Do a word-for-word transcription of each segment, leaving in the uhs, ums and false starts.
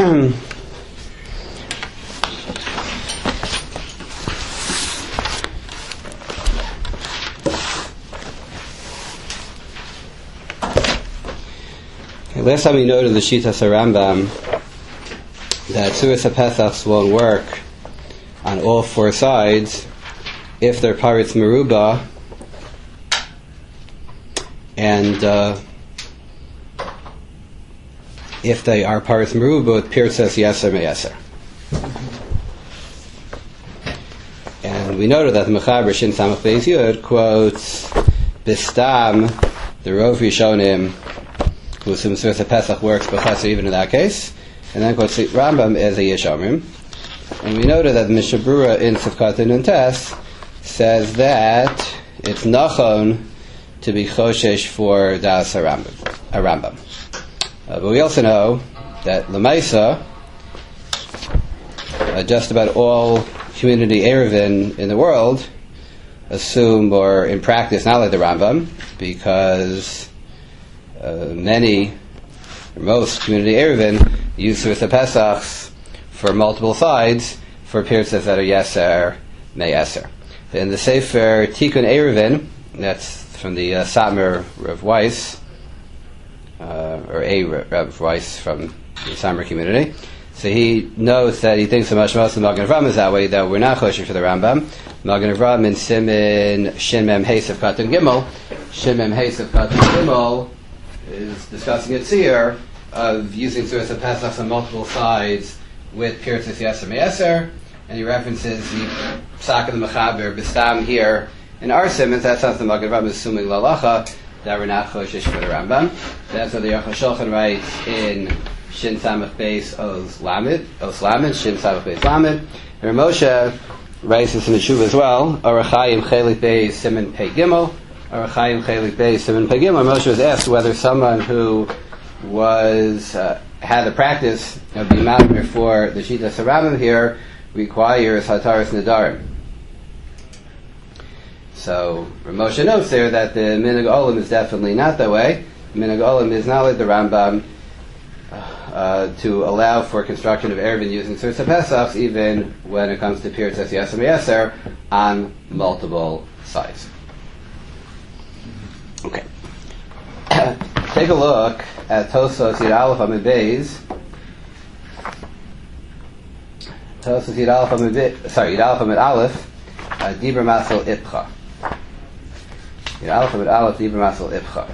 Last time we noted in the Shitas Rambam that Tzuras HaPesachs won't work on all four sides if they're Paritz Meruba and uh, if they are Paritz Meruba with Pirtzas Yeser Me'eser. And we noted that the Mechaber Shin Samach Beis Yud quotes Bistam, the Rov Rishonim, who assumes Tzuras HaPesach works b'chasr even in that case, and then quotes the Rambam as a Yeshamrim. And we noted that the Mishnah Berurah in Sivkat and Tes says that it's nachon to be choshesh for Das HaRambam. A Rambam. Uh, but we also know that Lamaisa, uh, just about all community Erevin in the world assume, or in practice, not like the Rambam, because Uh, many, or most community Erevin use Tzuras HaPesachs for multiple sides for Pirtzas that are Yeser, Me'eser. In the Sefer Tikkun Erevin, that's from the uh, Satmar Rav Weiss, uh, or a Rav Weiss from the Satmar community. So he notes that he thinks so much most of the Magen Avraham is that way, that we're not kosher for the Rambam. Magen Avraham in Simin Shin Mem Hey Sivkat and Gimel, Shin Mem Hey Sivkat and Gimel, is discussing its here of using Tzuras HaPesach on multiple sides with Pirtzas Yeser Me'eser, and he references the Psak of the Mechaber Bistam here in our Simmons. That sounds the Magen Avraham is assuming Lalacha that we're not choshesh for the Rambam. That's what the Aruch HaShulchan writes in Shin Samach Beis Oz Lamed, Oz Lamed, Shin Samach Beis Lamed. And Moshe writes this in the Shuv as well. Arachayim Chelik Beis Siman Pei Gimel. Arachayim Chelik Beis Siman Pei Gimel. Moshe was asked whether someone who was uh, had the practice of being mouth before the Shitas Rambam here requires Hataras Nedarim. So Moshe notes there that the Minhag Olam is definitely not that way. The Minhag Olam is not like the Rambam uh, to allow for construction of Erevin using Tzuras HaPesach even when it comes to Pirtzas Yeser Me'eser on multiple sides. Okay. Take a look at Tosfos Yud Aleph Amud Beis. Tosfos Yud Aleph Amud Beis. Sorry, Yud Aleph Amud Aleph. Dibra Masel Ipcha. Yud Aleph Amud Aleph. Dibra Masel Ipcha.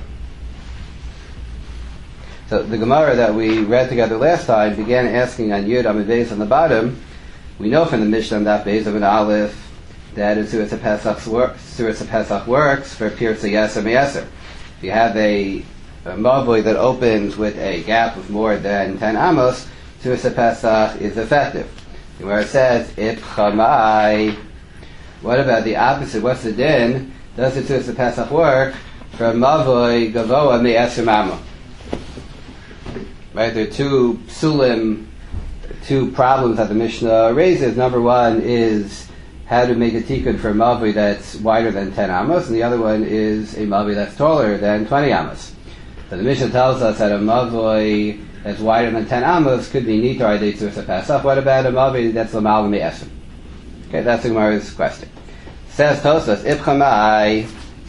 So the Gemara that we read together last time began asking on Yud Amud Beis on the bottom. We know from the Mishnah on that Beis Amud Aleph that in Tzuras HaPesach works, Tzuras HaPesach works for Pirtzas Yeser Me'eser. If you have a, a mavoi that opens with a gap of more than ten amos, Tzuras HaPesach is effective. Where it says Ipcha Mai, what about the opposite? What's the din? Does the Tzuras HaPesach work for mavoi gavoa me'eser mama? Right, there are two psulim, two problems that the Mishnah raises. Number one is how to make a tikkun for a mavoi that's wider than ten amos, and the other one is a mavoi that's taller than twenty amos. So the Mishnah tells us that a mavoi that's wider than ten amos could be nitar adei Tzuras HaPesach. What about a mavoi that's lamal me'eser? Okay, that's the Gemara's question. Says Tosfos, Ipcha Mai,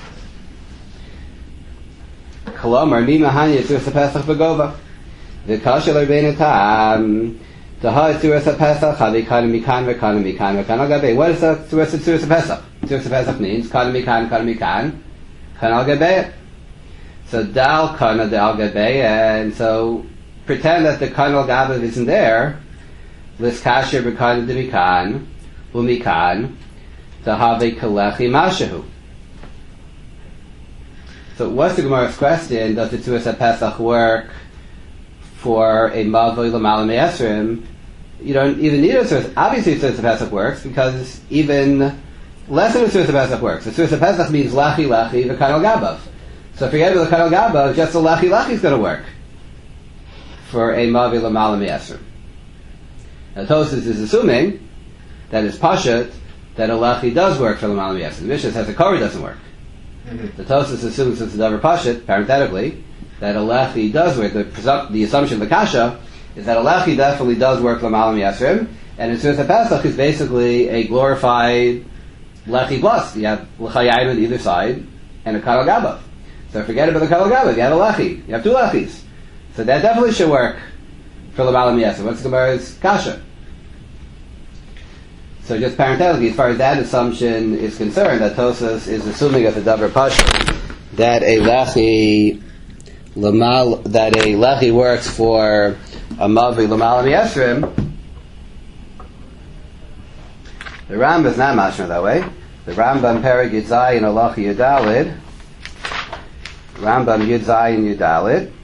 Kolomar, Mi Mahanya Tzuras HaPesach B'gova. V'kashel Arbein Tam. Tahai Tzuras HaPesach, Havi Kana Mikan, V'kana Mikan, V'kana Al-Gabei. What is the Tzuras HaPesach? Tzuras HaPesach means Kana Mikan, Kana Mikan, Kana Al-Gabei. So Dal Kana de Al-Gabei, and so pretend that the Kana Al-Gabei isn't there. L'skasher V'kana de Mikan, U'mikan, Tahavi Kalechi Mashahu. So what's the Gemara's question? Does the Tzuras HaPesach work for a mavoi l'mala me'esrim? You don't even need a Tzuras. Obviously, Tzuras HaPesach works because even less than a Tzuras HaPesach works. The Tzuras HaPesach means lachi lachi v'kan al gabav. So forget about the kan al gabav. Just the lachi lachi is going to work for a mavoi l'mala me'esrim. Now Tosfos is assuming that it's pashut that a lachi does work for l'mala me'esrim. The Mishnah says the kori doesn't work. Mm-hmm. The Tosfos assumes it's a davar pashut, parenthetically, that a lechi does work. The, presum- the assumption of the kasha is that a lechi definitely does work l'malam yesrim, and in Sudas Pesach is basically a glorified lechi plus. You have l'chayim on either side, and a kadal gabav. So forget about the kadal gabav, you have a lechi, you have two lechis. So that definitely should work for l'malam yesrim. What's the Gemara's kasha? So just parenthetically, as far as that assumption is concerned, that Tosas is assuming as a davar pasha that a lechi lamal, that a lechi works for a mavi l'malam yesrim. The Rambam is not mashma that way. The Rambam Perek Yud Zayin Halacha Yudalid, Rambam Yud Zayin Yudalid.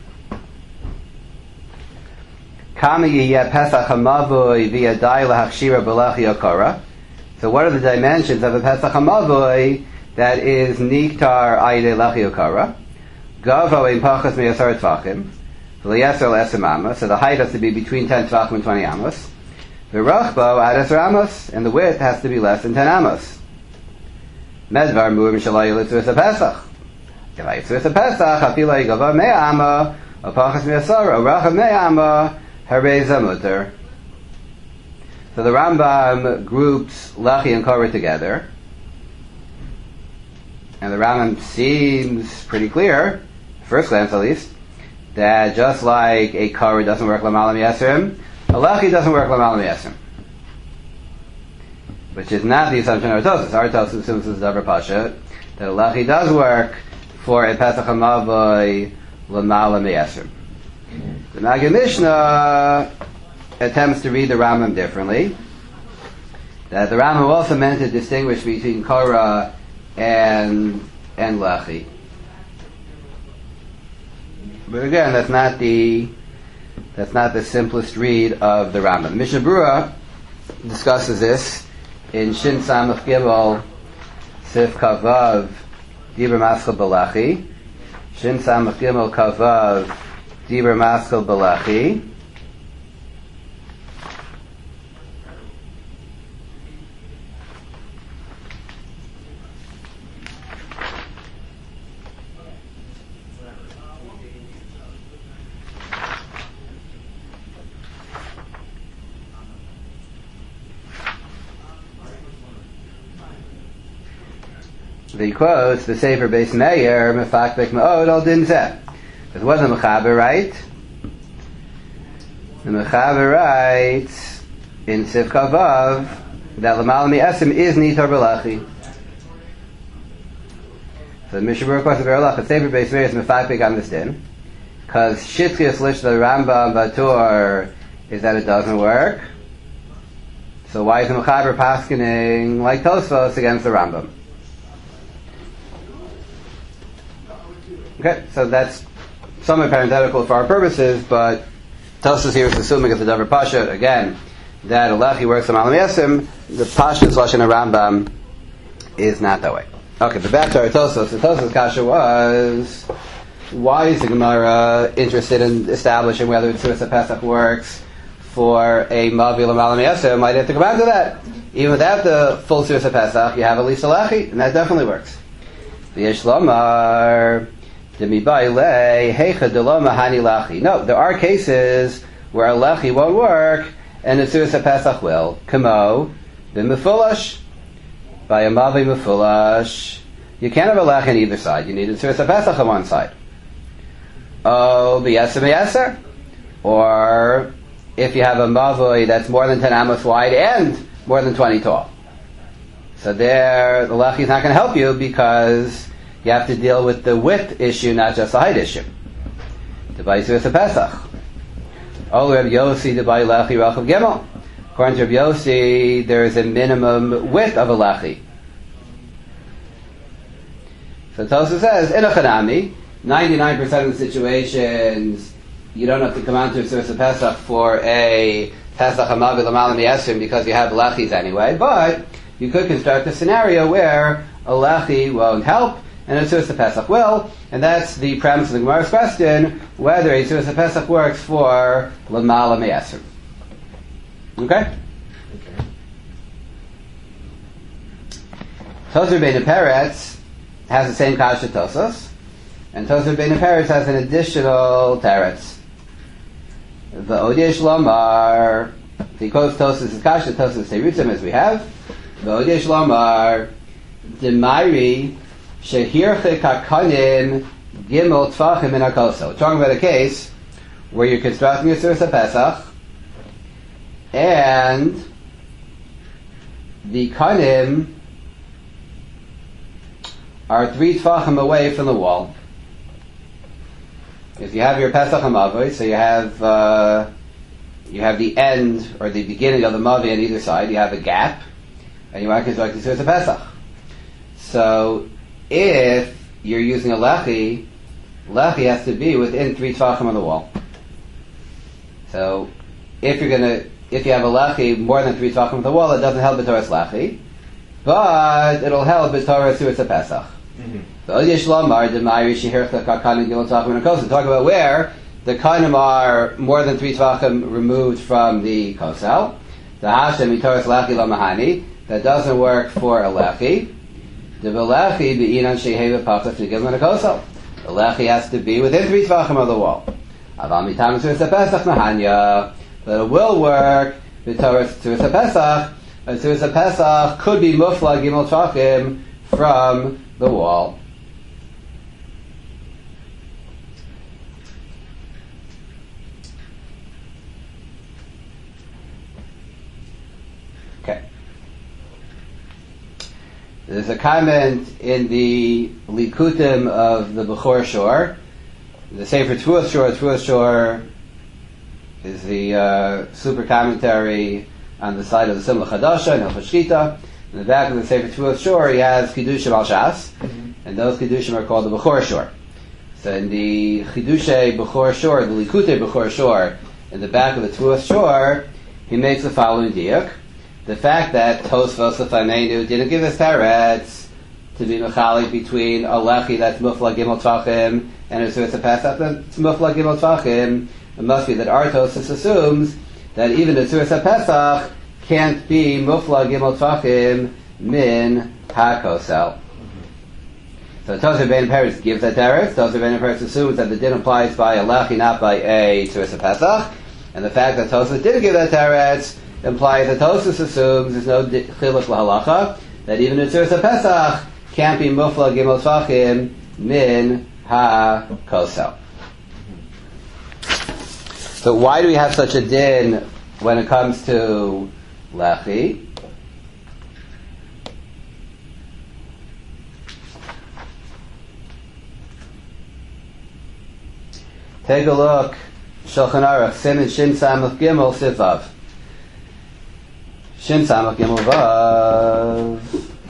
Kami yiyeh Pesach hamavoi v'yadai lahachshira b'lechi okara. So what are the dimensions of a Pesach hamavoi that is niktar ayidei lechi okara? Gavo ein pachas me'asar tvachim v'liyeser l'esem amos. So the height has to be between ten tvachim and twenty amos. V'rachbo ad esar amos, and the width has to be less than ten amos. Medvar mu'im shalai yitzur Pesach. If I yitzur Pesach, afilai gavo me'ama, a pachas me'asar, a racham me'ama. So the Rambam groups lechi and korah together, and the Rambam seems pretty clear, first glance at least, that just like a korah doesn't work l'malam yesrim, a lechi doesn't work l'malam yesrim, which is not the assumption of Tosas. Our Tosas assumes this is davar pasha that a lechi does work for a Pesach hamavoi l'malam yesrim. The Maggid Mishnah attempts to read the Rambam differently. That the Rambam also meant to distinguish between korah and and lechi. But again, that's not the that's not the simplest read of the Rambam. The Mishnah Berurah discusses this in Shin Samach Gimel Sif Kavav Dibur Maschel B'lechi. Shin Samach Gimel Kavav Dibur Maschel B'lechi. The quotes the Sefer Beis Meir Mefakbek Ma'od Al Din Zeh. Because what does the Mechaber write? The Mechaber writes in Sif Kavav that L'mal Mi'esim is Nitar B'lechi. So the Mishnah Berurah quotes the Berurah, the Sefer Beis Meir is Mefakbek on this din, because Shitchius Lish the Rambam Batur is that it doesn't work. So why is the Mechaber paskening like Tosfos against the Rambam? Okay, so that's somewhat parenthetical for our purposes, but Tosfos here is assuming it's a davar pasha again that a lechi works on malam yesim. The pashas lashon Rambam is not that way. Okay, but back to our Tosfos. The Tosfos kasha was, why is the Gemara interested in establishing whether Tzuras HaPesach works for a mavi l'malam yesim? I didn't have to come back to that. Even without the full Tzuras HaPesach, you have at least a lechi, and that definitely works. The Yishlomar. No, there are cases where a lechi won't work and the Tzuras HaPesach will. Kamo, b'mefulash, by a mavi mefulash. You can't have a lechi on either side. You need a Tzuras HaPesach on one side. Oh, b'yeser b'yeser. Or if you have a mavi that's more than ten amos wide and more than twenty tall. So there, the lechi is not going to help you because you have to deal with the width issue, not just the height issue. According to Rabbi Yossi, there is a minimum width of a lechi. So Tosfos says, in a chanami, ninety-nine percent of the situations, you don't have to come on to a Tzuras HaPesach for a Pesach HaMavi L'malam Yesrim because you have lechis anyway, but you could construct a scenario where a lechi won't help, and a Tzuras HaPesach will, and that's the premise of the Gemara's question, whether a Tzuras HaPesach works for L'malam Yesrim. Okay? Okay. Tosfos Bein Peretz has the same kasha Tosfos, and Tosfos Bein Peretz has an additional teretz. V'od yesh lomar, he quotes Tosfos' Kasha, Tosfos Teirutzim as we have. V'od yesh lomar, D'mayri shehirchik hakanim gimel tfachim min hakosel. We're talking about a case where you're constructing a Suras HaPesach, and the kanim are three tfachim away from the wall. If you have your Pesach HaMavoi, so you have uh, you have the end or the beginning of the Mavi on either side, you have a gap, and you want to construct the Suras HaPesach. So if you're using a lechi, lechi has to be within three tfachim on the wall. So if you're gonna, if you have a lechi more than three tfachim on the wall, it doesn't help b'toras lechi, but it'll help b'toras Suras HaPesach. Talk about where the kanim are more than three tvachim removed from the kosel. The hashem mitoras lechi lamahani, that doesn't work for a lechi. The lechi beinan sheheva pachas negilman a kosel. The lechi has to be within three tvachim of the wall. Aval mitam Suras HaPesach mahanya, but it will work b'toras Suras HaPesach. And Suras HaPesach could be mufla gimel tvachim from the wall. Okay. There's a comment in the Likutim of the Bechor Shor. The Sefer Tfuas Shor, Tfuas Shor is the uh, super commentary on the side of the Simla Chadasha and Hilchos Shchita. In the back of the Sefer Tfuas Shor, he has Chidushim al Shas, mm-hmm. and those Chidushim are called the Bechor Shor. So in the Chidushay Bechor Shor, the Likutei Bechor Shor, in the back of the Tfuas Shor, he makes the following diak. The fact that Tosfos Lefaneinu didn't give us teretz to be mechalik between a lechi that's mufla gimel tvachim and a Suras HaPesach that's mufla gimel tvachim, it must be that our Tosfos assumes that even the Suras HaPesach can't be mufla gimel tvachim min hakosel. So Tosfos Ben Peretz gives that teretz. Tosfos Ben Peretz assumes that the din applies by a lechi, not by a Suras HaPesach, and the fact that Tosfos didn't give that teretz implies that Tosfos assumes there's no chiluk lahalacha, that even in Suras HaPesach can't be mufla gimel tvachim min hakosel. So why do we have such a din when it comes to lechi? Take a look, Shulchan Aruch, Siman Shin Samach Gimel Sivav. Shin Samach Gimel Vav.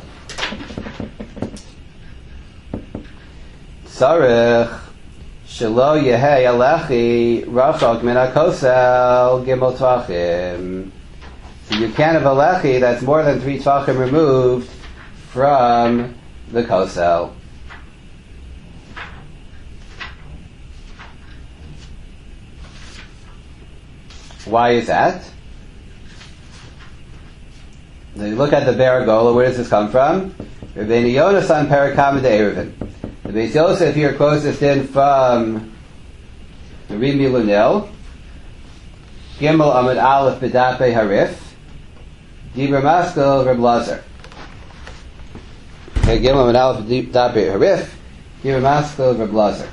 Tzarech Shelo Yehei Alechi Rachok Min HaKosel Gimel Tvachim. So you can't have a lechi that's more than three tvachim removed from the kosel. Why is that? So you look at the Baragola, where does this come from? Rabbeinu Yonas on Parakama de Eruvin. The Beis Yosef here quotes this in from the Rimi Lunel, Gimel Amud Aleph B'Dapei Harif, Dibra Maskell Reb Lazar. Okay, Gimel Amud Aleph B'Dapei Harif, Dibra Maskell Reb Lazar.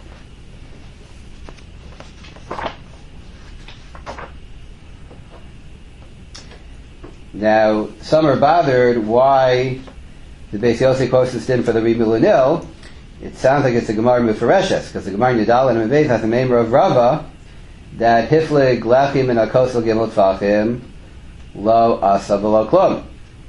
Now, some are bothered why the Beis Yosef quotes this in for the Rimi Lunel. It sounds like it's a Gemara Mefareshes, because the Gemara in Yudal and Mebeis has a member of Rava that Hiflig Lachim and Akosel Gimel Tvachim Lo Asa V'Lo Klum.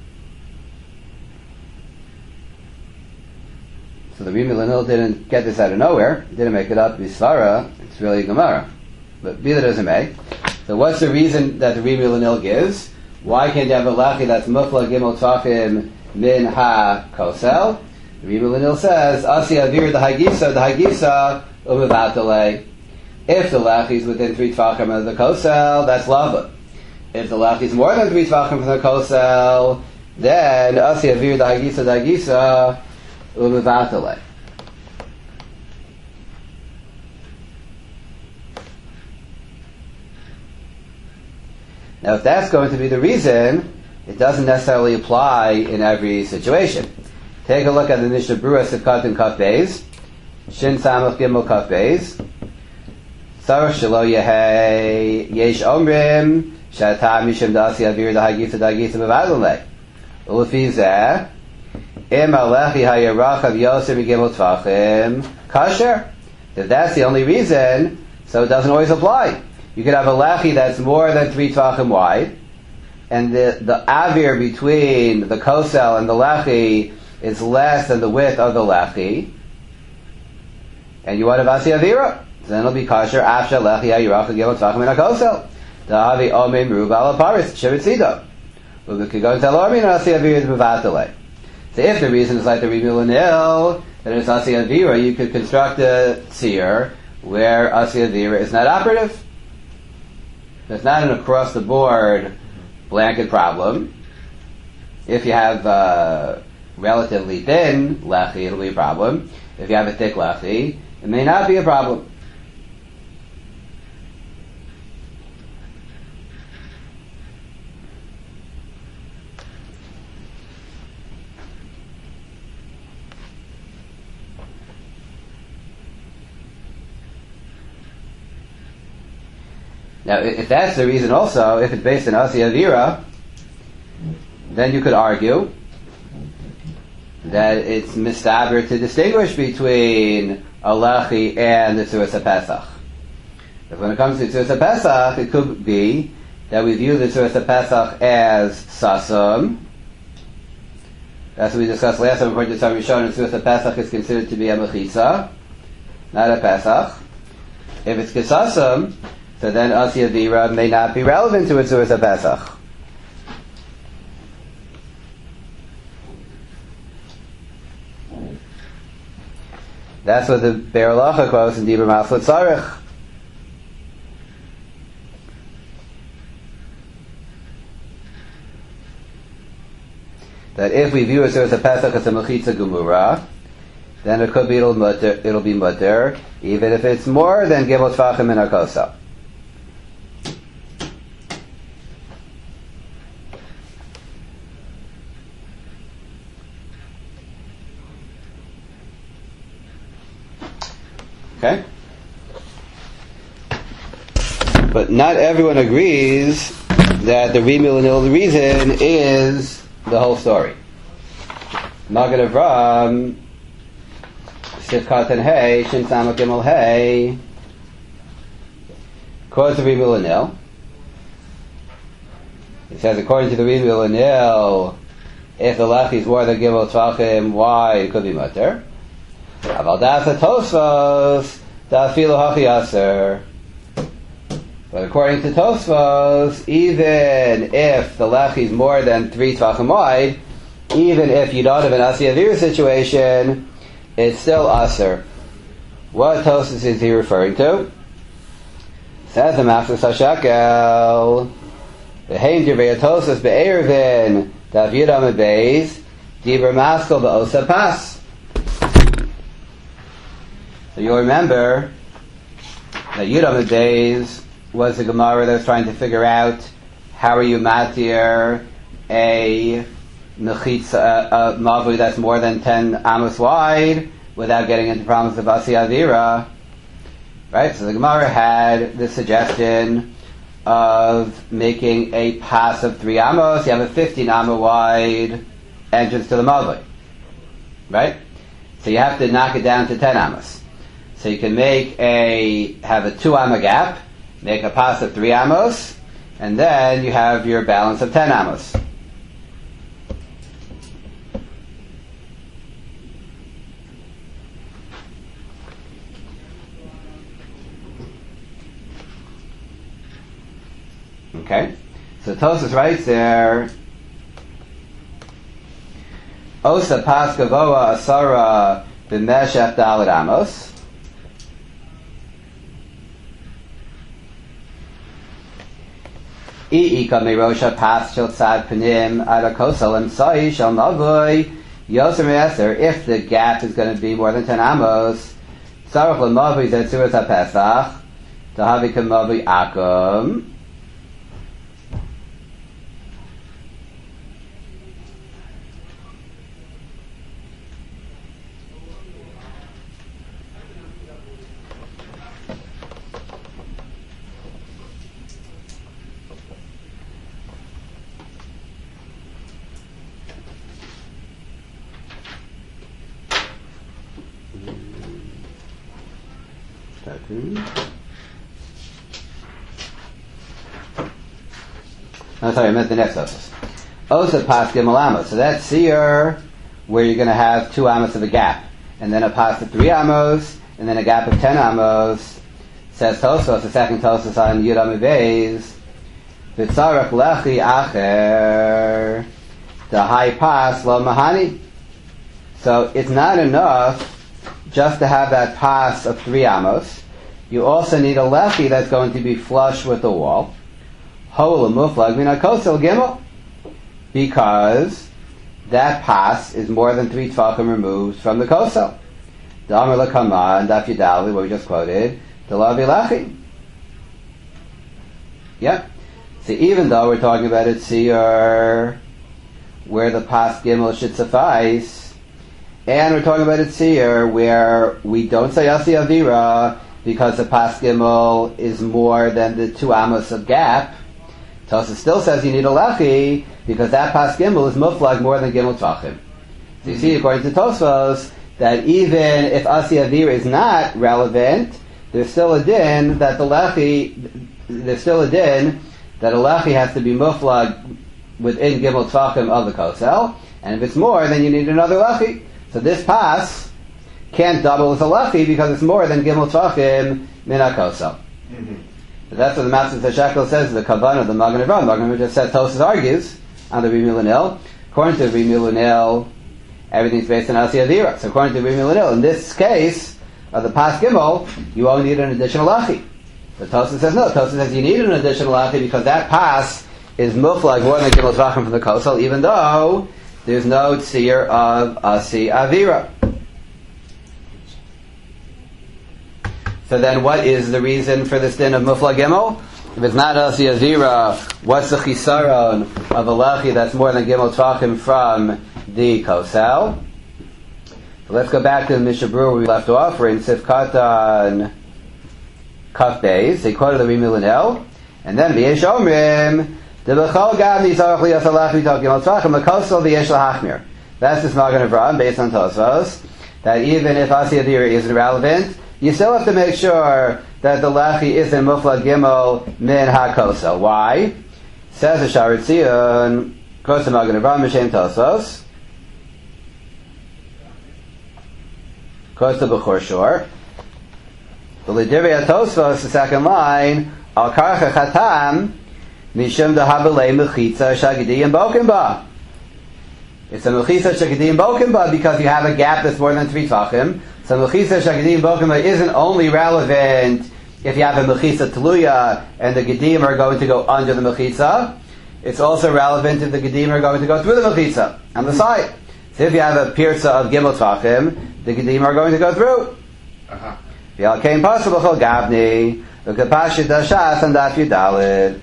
So the Rimi Lunel didn't get this out of nowhere, didn't make it up Bisvara, it's really a Gemara. But be that as it may. So what's the reason that the Rimi Lunel gives? Why can't you have a Lachi that's Mufla Gimel Tvachim Min Ha Kosel? Rimi Lunel says, Asi Avir the Hagisa, the Hagisa Umevatale. If the Lachi is within three Tvachim of the Kosel, that's Lava. If the Lachi is more than three Tvachim from the Kosel, then Asi Avir the Hagisa, the Hagisa Umevatale. Now, if that's going to be the reason, it doesn't necessarily apply in every situation. Take a look at the Mishnah Berurah Sivkat and Kaf Beis, Shin Samach Gimel Kaf Beis. Sarach Shelo Yehei Yesh Omrim Shata Mishim Dasi Avir Dahagisa Dahagisa Bevadalei. Ulefi Zeh Im Alechi Hayarachav Yosef Gimel Tvachim Kasher. If that's the only reason, so it doesn't always apply. You could have a lechi that's more than three tvachim wide, and the, the avir between the kosel and the lechi is less than the width of the lechi, and you want a vasi avira, then it'll be kasher after lechi hayirach gimel tvachim in a kosel. Dahavi omein ruv ala paris shivitzido. We could go and tell Armin vasi avira is bevatale. So if the reason is like the Rimil Nil, then it's Asi Avira, you could construct a tzir where Asi Avira is not operative. It's not an across-the-board blanket problem. If you have a relatively thin lechi, it'll be a problem. If you have a thick lechi, it may not be a problem. Now, if that's the reason also, if it's based on Asi Avira, then you could argue that it's mistaber to distinguish between a lechi and the Tzuras HaPesach. Because when it comes to Tzuras HaPesach, it could be that we view the Tzuras HaPesach as sasum. That's what we discussed last time. According to some Rishonim, Tzuras HaPesach is considered to be a mechitza, not a Pesach. If it's kesasum, so then Asi Avira may not be relevant to a Tzuras HaPesach. That's what the Be'er Halacha quotes in Dibur Maslat Tzarech. That if we view a Tzuras HaPesach as a Mechitza Gemura, then it could be it'll, mutter, it'll be mutter, even if it's more than Gimel Tvachim in Akosa. Okay? But not everyone agrees that the Rimil Nil reason is the whole story. Magen Avram, Sivkat and Hey, Shin Samak Gimel Hey, quotes the Rimil Nil. It says, according to the Rimil Nil, if the lechi is more than Gimel Tvachim, why it could be mutter. Aval dasa Tosfos dafilu hachi aser. But according to Tosfos, even if the lechi is more than three tvachim wide, even if you don't have an Asi Avira situation, it's still aser. What Tosfos is he referring to? Says the Master Sashakel, the Hein Divrei Tosfos be'ervin daf Yudam Beis Dibur Maskal be'osa pas. So you'll remember that Yudam Beis was the Gemara that was trying to figure out how are you matir a mechitza, a mavui that's more than ten amos wide without getting into problems of Asi Avira. Right? So the Gemara had the suggestion of making a pass of three amos. You have a fifteen amma wide entrance to the mavui. Right? So you have to knock it down to ten amos. So you can make a, have a two amma gap, make a pass of three amos, and then you have your balance of ten amos. Okay? So Tosfos writes there, Osa pas gavoa asara b'meshech daled amos. If the gap is going to be more than ten amos, tzarich l'mavui zeh tzuras hapesach, dahavi k'mavui akum. second. No, sorry, I meant the next Tosfos. Osa pas gimel amos. So that's seer where you're going to have two amos of a gap, and then a pas of three amos, and then a gap of ten amos. Says Tosfos, the second Tosfos on Yud Amud Beis, v'tzarech lechi acher the high pas lo mahani. So it's not enough just to have that pas of three amos. You also need a lechi that's going to be flush with the wall. Hol muflag min hakosel gimel, because that pas is more than three tefachim removed from the kosel. The Amar Lakama and Daf Yudali, what we just quoted, the Lavi Lachi. Yep. So even though we're talking about a tziyur where the pas gimel should suffice, and we're talking about a tziyur where we don't say Yasi Avira because the pas gimel is more than the two amos of gap, Tosfos still says you need a lechi because that pas gimel is muflag more than gimel tvachim. So you see, according to Tosfos, that even if Asi Avira is not relevant, there's still a din that the lechi, there's still a din that a lechi has to be muflag within gimel tvachim of the kosel, and if it's more, then you need another lechi. So this pas can't double as a lechi because it's more than gimel tvachim min hakosel. Mm-hmm. So that's what the Master Shekel says, the kavanah of the Magen Avraham. Magen Avraham just said, Tosfos argues on the Rimi Lunel. According to Rimi Lunel, everything's based on Asi Avira. So according to Rimi Lunel, in this case of the pas gimel, you only need an additional lachi. But Tosfos says no. Tosfos says you need an additional lachi because that pas is muflag more than gimel tvachim from the kosel, even though there's no tzir of Asi Avira. So then what is the reason for this din of muflag gimel? If it's not Asi Avira, what's the chisaron of a lechi that's more than gimel tvachim from the kosel? So let's go back to the Mishnah Berurah we left off. We're in Sifkatan Kaf Beis. They quoted the Rimi Lunel, and then v'yesh omrim the b'chol gam yisarach liyas halachi tov gimel tvachim l'kosel v'yesh lahachmir. That's this Magen Avraham based on Tosfos, that even if Asi Avira isn't relevant, you still have to make sure that the lechi isn't muflag gimel min hakosel. Why? Says the Sharet Zion, quotes the Magen Avraham Mishem Tosfos, quotes the Bechor Shor. The L'divrei Tosfos, the second line, al karcha chatam mishum dahabalei mechitza shagidiyim bokim ba. It's a mechitza shagidiyim bokim ba because you have a gap that's more than three tefachim. So mechitza shagidiyim bokim ba isn't only relevant if you have a mechitza teluya and the gedim are going to go under the mechitza. It's also relevant if the gedim are going to go through the mechitza on the side. So if you have a pirza of gimel tvachim, the gedim are going to go through. Uh-huh. V'al kein pasuk b'chol gavni v'kapashit dashas and daf yudalid.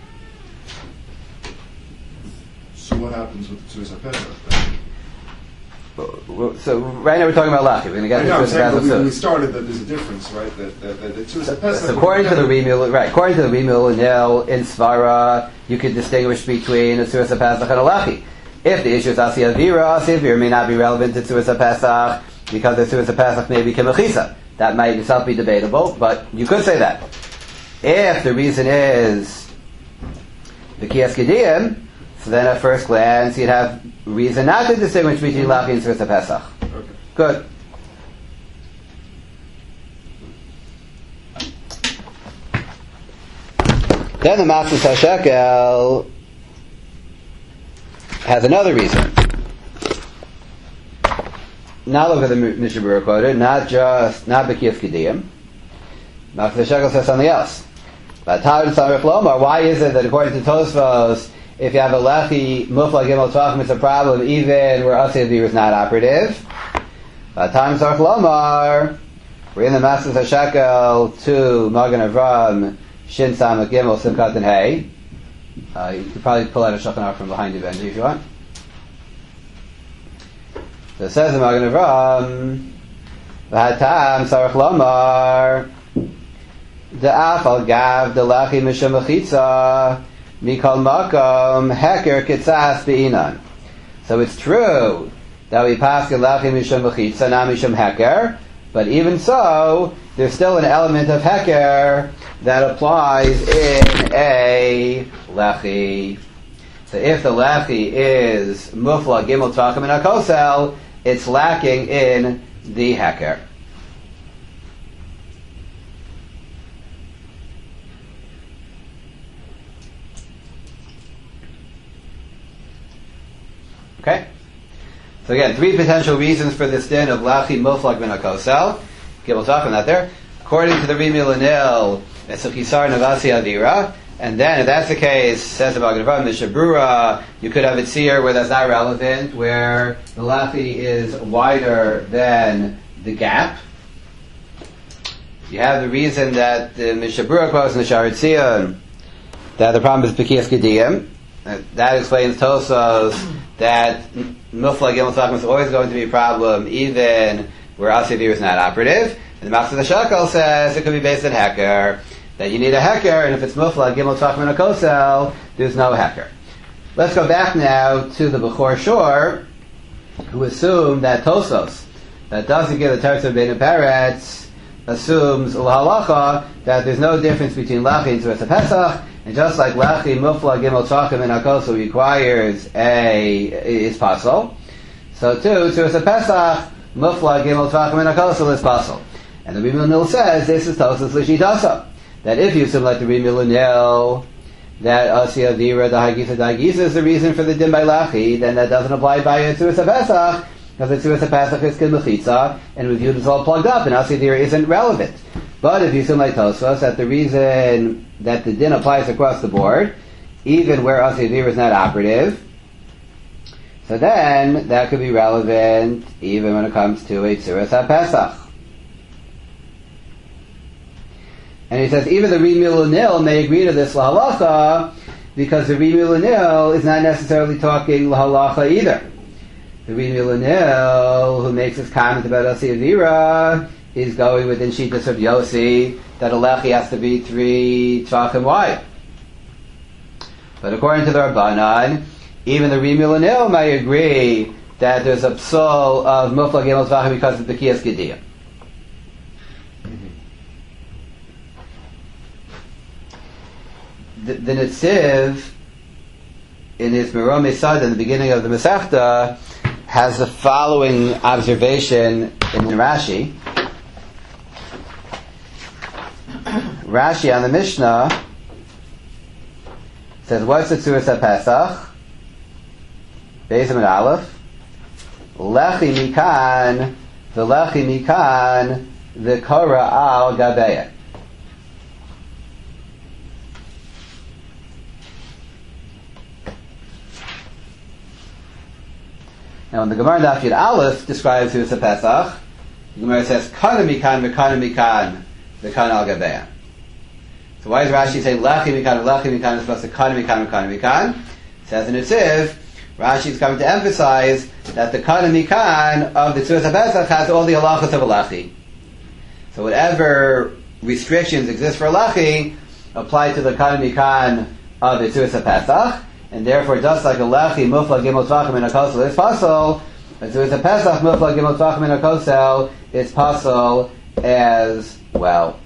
So what happens with the Tzuras HaPesach? So right now we're talking about lachi. We're going to get to the Tzuras HaPesach. We, we started that there's a difference, right? That, that, that the Tzuras HaPesach. So according to the Rimi, right? According to the Rimi Lunel in Svara, you could distinguish between a Tzuras HaPesach and a lachi. If the issue is Asi Avira, Asi Avira may not be relevant to Tzuras HaPesach because the Tzuras HaPesach may be Kemechisa. That might itself be debatable, but you could say that. If the reason is the Kiyas Gediyim, so then at first glance you'd have reason not to distinguish between Lachi and Tzuras HaPesach. Okay. Good. Then the Matzah Shekel has another reason. Now look at the Mishnah Berurah quoted, not just, not B'kiyas Kediyim. Matzah Shekel says something else. Why is it that according to Tosfos, if you have a lechi muflag gimel tvachim, it's a problem even where Asi Avira is not operative? Time Sarch Lomar, we're in the Matzah Shekel to Magen Avraham Shin Samach Gimel Simchat and Hey. Uh, you could probably pull out a Shulchan Aruch from behind you, Benji, if you want. So it says in Magen Avraham, V'hatam Sarach Lomar, De'af al gav De'lachi Mishum Mechitza Mikol Makom Heker Kitzas Be'inan. So it's true that we pass De'lachi Mishum Mechitza, not Mishum Heker, But even so, there's still an element of heker that applies in a lechi. So if the lechi is mufla gimel tvachim and akosel, it's lacking in the heker. Okay? So again, three potential reasons for this din of lachi muflag min hakosel. Gimel talking that there. According to the Rimi Lanil, it's a chisar navasi avira. And then, if that's the case, says the Magen Avraham, the Shabrura, you could have it seer where that's not relevant, where the lachi is wider than the gap. You have the reason that the Mishabura quotes in the Sharet Zion that the problem is Bekias Gediyim. That explains Tosos that Mufla Gimel Tzachim is always going to be a problem even where Asivir is not operative. And the Master Shakal says it could be based on Heker, that you need a Heker, and if it's Mufla Gimel Tzachim and a Kosel, there's no Heker. Let's go back now to the Bechor Shor, who assumed that Tosos, that doesn't give the Teretz of Bein Peretz, assumes L'halacha that there's no difference between Lachi and Tzuras HaPesach, and just like Lachi, Mufla, Gimel, Tzachim, and Hakosel requires a, is Pasol, so too, Tzuras HaPesach, Mufla, Gimel, Tzachim, and Hakosel is Pasol. And the Rimi Lanil says, this is Tosos L'shitasa, that if you assume like the Rimi Lanil, that Asya Vira, the Hagisa, the Hagisa is the reason for the Din by Lachi, then that doesn't apply by Tzuras HaPesach, because the Tzuras HaPesach is Kin Mechitza, and with you it's all plugged up, and Asya Vira isn't relevant. But if you assume like Tosfos, that the reason that the din applies across the board, even where Asya Vira is not operative, so then that could be relevant even when it comes to a Tzuras HaPesach. And he says even the Rimi Lanil may agree to this L'halacha, because the Rimi Lanil is not necessarily talking L'halacha either. The Rimi Lanil, who makes his comment about Asya Vira, is going within Shitas of Yossi that a lechi has to be three tvachim wide. But according to the Rabbanan, even the Rimi Lanil may agree that there's a psal of Mufla Gimel Tvachim because of the Bekias Gediyim. The, the Netziv, in his Merom Esad in the beginning of the Masechta, has the following observation in Rashi. Rashi on the Mishnah says, what's the Tzuras HaPesach? Beis Amud Aleph. Lechi mikan, the lechi mikan, the kora al gabeya. Now, when the Gemara Daf Yud Aleph describes Tzuras HaPesach, the Gemara says, kana mikan, v'kana mikan, v'kana al gabeya. So why does Rashi say lechi mikan, lechi mikan, as opposed to kana mikan, kana mikan? It says in Netziv, Rashi is coming to emphasize that the kana mikan of the Tzuras HaPesach has all the halachas of a lechi. So whatever restrictions exist for a lechi apply to the kana mikan of the Tzuras HaPesach, and therefore just like a lechi, mufla, gimel, tvachim, and a kosel is pasol, a Tzuras HaPesach, mufla, gimel, tvachim, and a kosel is pasol as well.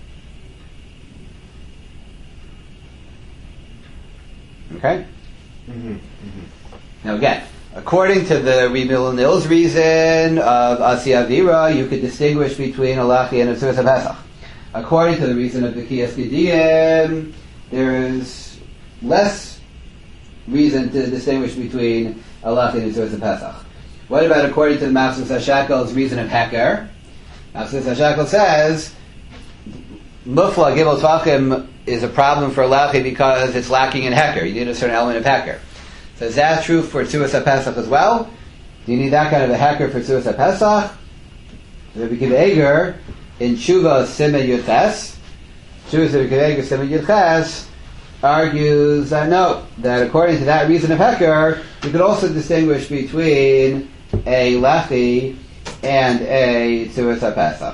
Okay? Mm-hmm. Mm-hmm. Now again, according to the Rimi Lanil's reason of Asya Vira, you could distinguish between a lechi and a Tzuras HaPesach. According to the reason of Bekias Gediyim, there is less reason to distinguish between a lechi and a Tzuras HaPesach. What about according to the Master Sashakel's reason of Heker? Master Sashakel says, Mufla Gimel Tvachim is a problem for a lechi because it's lacking in Heker. You need a certain element of Heker. So is that true for Tzuras HaPesach as well? Do you need that kind of a Heker for Tzuras HaPesach? Rabbi Akiva Eiger in Tshuva Siman Yudches, Tshuva Rabbi Akiva Eiger Siman Yudches argues that no, that according to that reason of Heker, you could also distinguish between a lechi and a Tzuras HaPesach.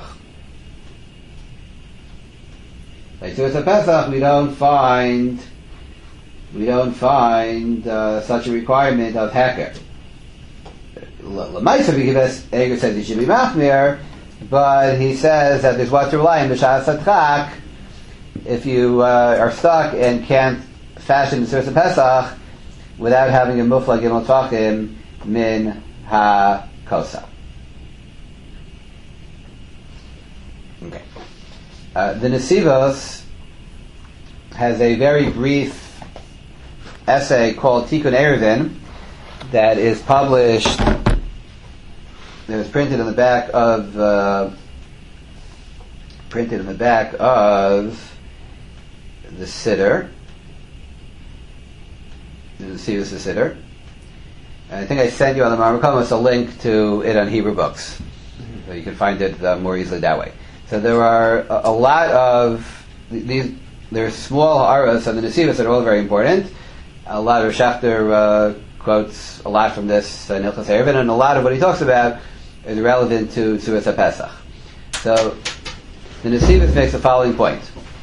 By Tzuras HaPesach, we don't find we don't find uh, such a requirement of Heker. L'maisa Rabbi Akiva Eiger says it should be machmir, but he says that there's what to rely on b'shas hatchak if you uh, are stuck and can't fashion the Suras Pesach without having a mufla gimel tvachim min ha kosa. Okay. Uh, the Nesivos has a very brief essay called Tikkun Eruvin that is published, that was printed in the back of, uh, printed in the back of the Siddur. The Nesivos the Siddur. And I think I sent you on the Marmakom a link to it on Hebrew Books. So you can find it uh, more easily that way. So there are a, a lot of these. There are small ha'aros on the Nesivos that are all very important. A lot of Schachter uh, quotes a lot from this uh, Hilchos Eruvin, and a lot of what he talks about is relevant to Suras HaPesach. So the Nesivos makes the following point: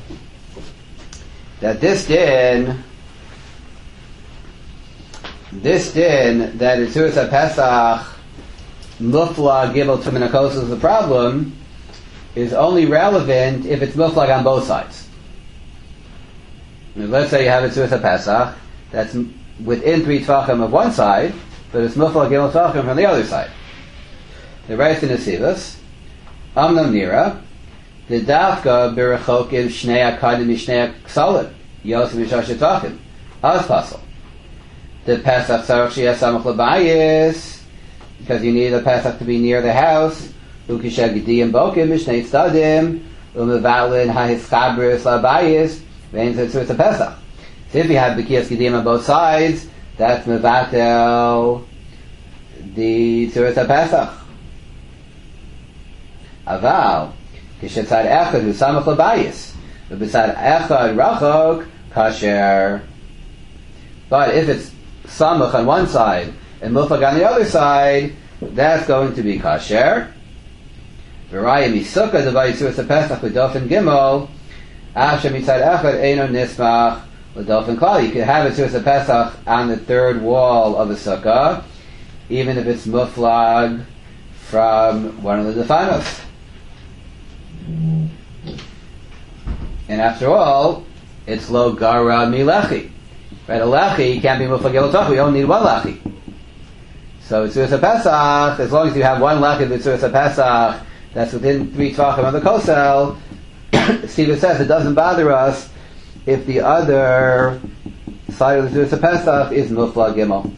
that this din, this din that in Suras HaPesach muflag gimel tminakos is the problem, is only relevant if it's muflag on both sides. Let's say you have a Suras HaPesach that's within three tvachim of one side, but it's muflag gimel tvachim from the other side. The writes in Nesivos, Amnam Nira, the dafka b'rechokim shnei akadim mishnei ksalim, yosef mishash tvachim, as pasal. The Pesach tzarich sheyeh samach l'bayis, because you need the Pesach to be near the house, ukisha gidiyim bokim mishnei tzadim, umevalin hahiskabris l'bayis, vein tzurus HaPesach. So if you have B'kiyas Gedim on both sides, that's mevatel the Tzurus HaPesach. Aval, kishetzad echad hu samach l'bayis, v'b'tzad echad rachok kasher. But if it's samach on one side and muflag on the other side, that's going to be kasher. V'raya misukah d'vay Tzurus HaPesach l'dofen gimel, after mitzad echad eino nismach l'dofen klal. You can have it Tzurus HaPesach on the third wall of the sukkah, even if it's muflag from one of the defanos. And after all, it's lo gara mi lechi. Right, a lechi can't be muflag yelotach. We only need one lechi. So Tzurus HaPesach, as long as you have one lechi with Tzurus HaPesach that's within three tvachim of the kosel, Stephen says it doesn't bother us if the other side of the Tzurus HaPesach is muflag gimel.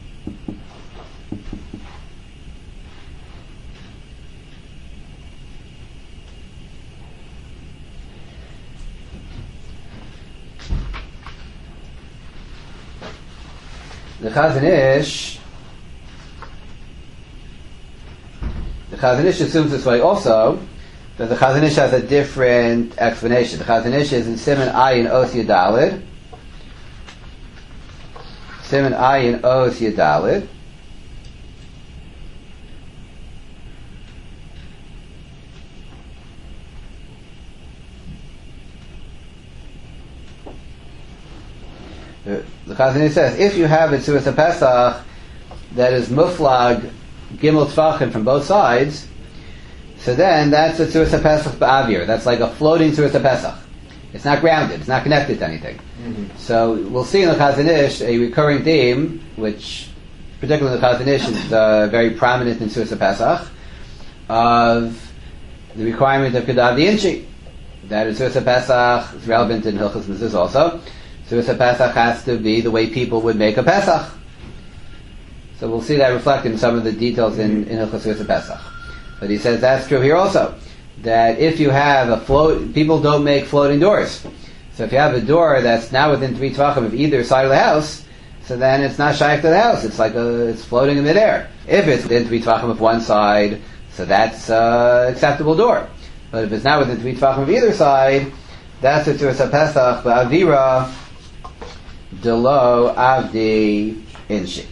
The Chazon Ish, the Chazon Ish assumes this way also, but the Chazon Ish has a different explanation. The Chazon Ish is in Siman Ayin Os Yadalid. Siman Ayin Os Yadalid. The, the Chazon Ish says, if you have a Tzurus HaPesach that is muflag gimel tvachim from both sides, so then that's a Tzurus HaPesach ba'avir. That's like a floating Tzurus HaPesach. It's not grounded. It's not connected to anything. Mm-hmm. So we'll see in the Chazon Ish a recurring theme, which particularly in the Chazon Ish is uh, very prominent in Tzurus HaPesach, of the requirement of Kedav Inchi. That in Tzurus HaPesach is relevant in Hilchos Mezuzah also. Tzurus HaPesach has to be the way people would make a Pesach. So we'll see that reflected in some of the details in, in Hilchos Tzurus HaPesach. But he says that's true here also. That if you have a float, people don't make floating doors. So if you have a door that's now within three tvachim of either side of the house, so then it's not shaykh to the house. It's like a, it's floating in midair. If it's within three tvachim of one side, so that's an acceptable door. But if it's not within three tvachim of either side, that's a Tzurus HaPesach ba'avira delo avdi inshi.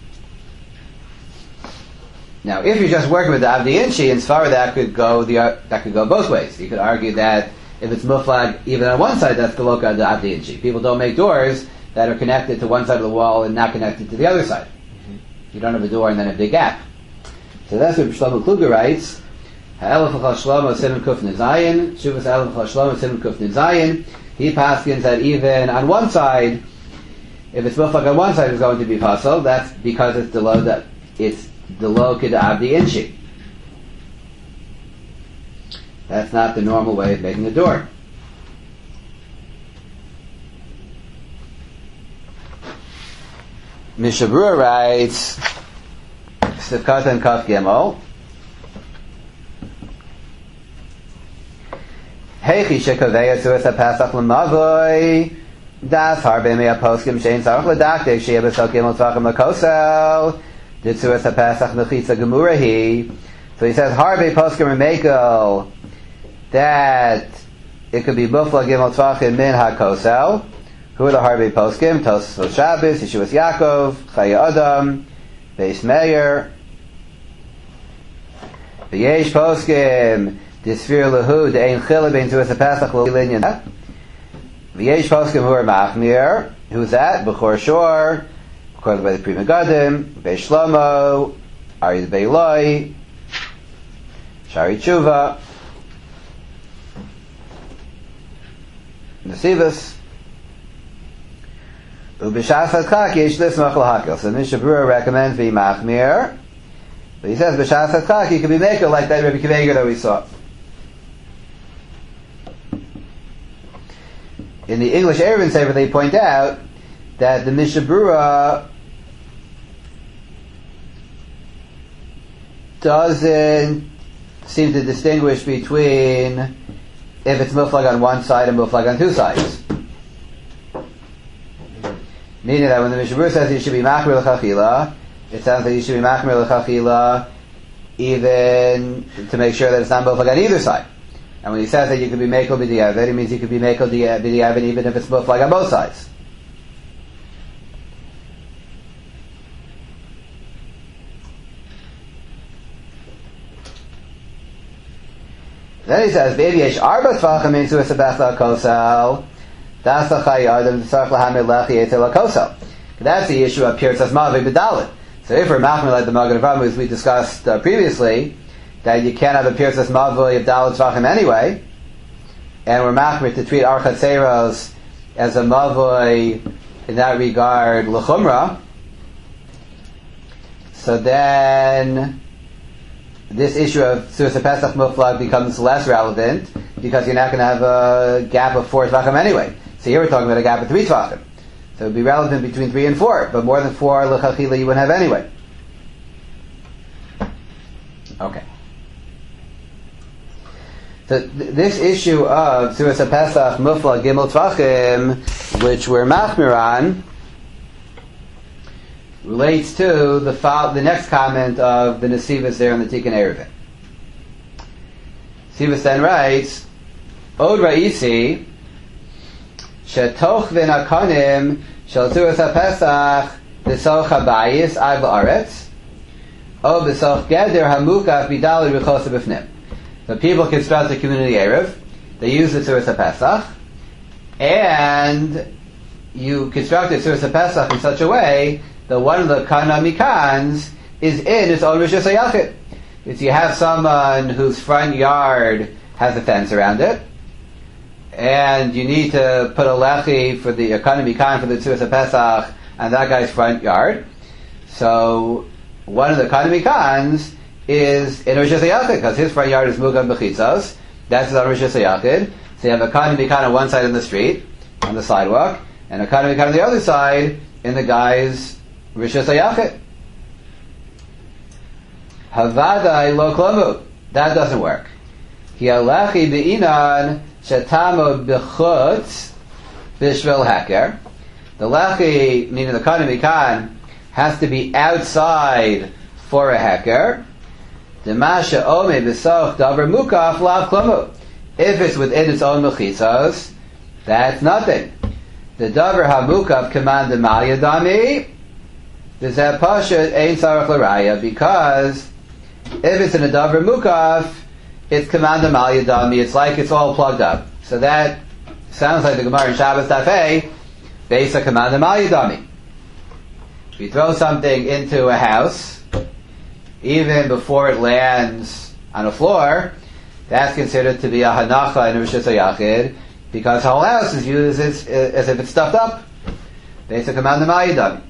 Now, if you're just working with the Avdi Inchi, in Sfar that could go the uh, that could go both ways. You could argue that if it's muflag even on one side, that's the loka the Avdi Inchi. People don't make doors that are connected to one side of the wall and not connected to the other side. Mm-hmm. You don't have a door and then a big gap. So that's what Shlomo Kluger writes. Ha'elef L'chal Shlomo Siman Kuf Nizayin, Shuvas Ha'elef L'chal Shlomo Siman Kuf Nizayin. He paskins that even on one side, if it's muflag on one side, it's going to be puzzle. That's because it's the low that it's the low kid abdi inchi. That's not the normal way of making a door. Mishabura writes, Sivkata and Kaf Gimel. Heichi shekaveya tzuas ha-Pesach l'mavoi das harbe mea poskim shein tzarech l'daktik sheyeh b'sal gimel tzvachim l'kosel d'tzuas ha-Pesach mechitza gemurahi. So he says harbe poskim remekel that it could be mufla gimel tzvachim min ha-kosel. Who are the harbe poskim? Tosfos Shabbos, Yeshuas Yaakov, Chaya Adam, Beis Meir. V'yesh poskim Disfir lehu de'ein chila bein tuas ha-Pesach l'linyan. V'yesh poskim who are machmir. Who's that? B'chor shor, according by the Pri Megadim, Beis Shlomo, Ari Beiloi, Shari Tshuva, Nesivus. Ubishas hatzchak yesh lismach l'hakel. So Mishnah Berurah recommends be machmir. But he says b'shas hatzchak you can be maker like that Rebbe Akiva Eiger that we saw. In the English Eruvin Sefer, they point out that the Mishnah Berurah doesn't seem to distinguish between if it's muflag on one side and muflag on two sides. Meaning that when the Mishnah Berurah says you should be machmir l'chachila, it sounds like you should be machmir l'chachila even to make sure that it's not muflag on either side. And when he says that you could be mekel b'diavad, it means you could be mekel b'diavad even if it's muflag on both sides. Then he says, "V'yesh arba tvachim in tuas ha-Pesach kosel, das l'chay adam tzarech lahamir lechi etel kosel." That's the issue up here. It says ma'avik b'dalit. So if we're machmir like the Magen Avraham, as we discussed uh, previously, that you can't have a pierced mavoi of dalit tvachim anyway, and we're machmir to treat archat seiros as a mavoi in that regard l'chumra. So then this issue of tzuas ha-Pesach muflag becomes less relevant because you're not going to have a gap of four tvachim anyway. So here we're talking about a gap of three tvachim. So it would be relevant between three and four, but more than four l'chachila you wouldn't have anyway. Okay. So th- this issue of tzuas ha-Pesach muflag gimel tvachim, which we're machmir on, relates to the fo- the next comment of the Nesivus there in the Tikkun Eruvin. Nesivus then writes, Od Ra'isi Shetoch v'nakanim shel tzuas ha-Pesach b'soch habayis ad la'aretz o b'soch geder hamukaf b'dalid v'chosa b'fnim. So people construct a community Erev, they use the tzuas ha-Pesach, and you construct the tzuas ha-Pesach in such a way that one of the kana mikans is in its own rishus hayachid. If you have someone whose front yard has a fence around it, and you need to put a lechi for the kana mikan for the tzuas ha-Pesach on that guy's front yard, so one of the kana mikans is in rishus hayachid because his front yard is mugan b'chitzos. That's his own rishus hayachid. So you have a kana mikan on one side of the street, on the sidewalk, and a kana mikan on the other side in the guy's rishus hayachid. Havadai lo klomu. That doesn't work. Ki alechi be'inan shetamo b'chutz b'shvil heker. The lechi, meaning the kana mikan, has to be outside for a heker. Demasha ome b'soch davar mukaf lav klomu. If it's within its own mechitzos, that's nothing. The davar hamukaf command the malyadami. Because if it's in a davar mukaf, it's command mal yadami. It's like it's all plugged up. So that sounds like the Gemara in Shabbos Dafei, based on command mal yadami. If you throw something into a house, even before it lands on a floor, that's considered to be a hanacha in a Rishus HaYachid, because the whole house is used as, as if it's stuffed up. Basic command of Ma'idami.